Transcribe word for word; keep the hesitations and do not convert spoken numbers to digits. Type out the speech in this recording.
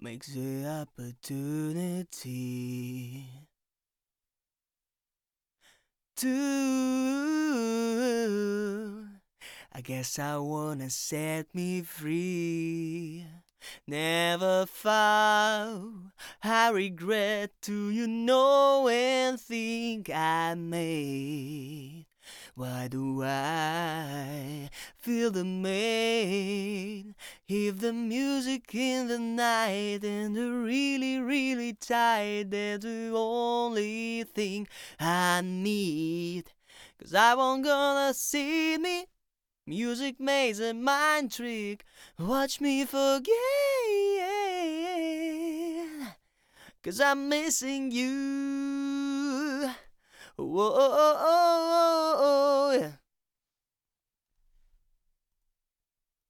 makes the opportunity to. I guess I wanna set me free. Never found I regret to you know and think I made. Why do I feel the main? If the music in the night and the really, really tight, that's the only thing I need. Cause I won't gonna see me. Music makes a mind trick. Watch me forget. Cause I'm missing you. Whoa, oh, oh, oh, oh, yeah.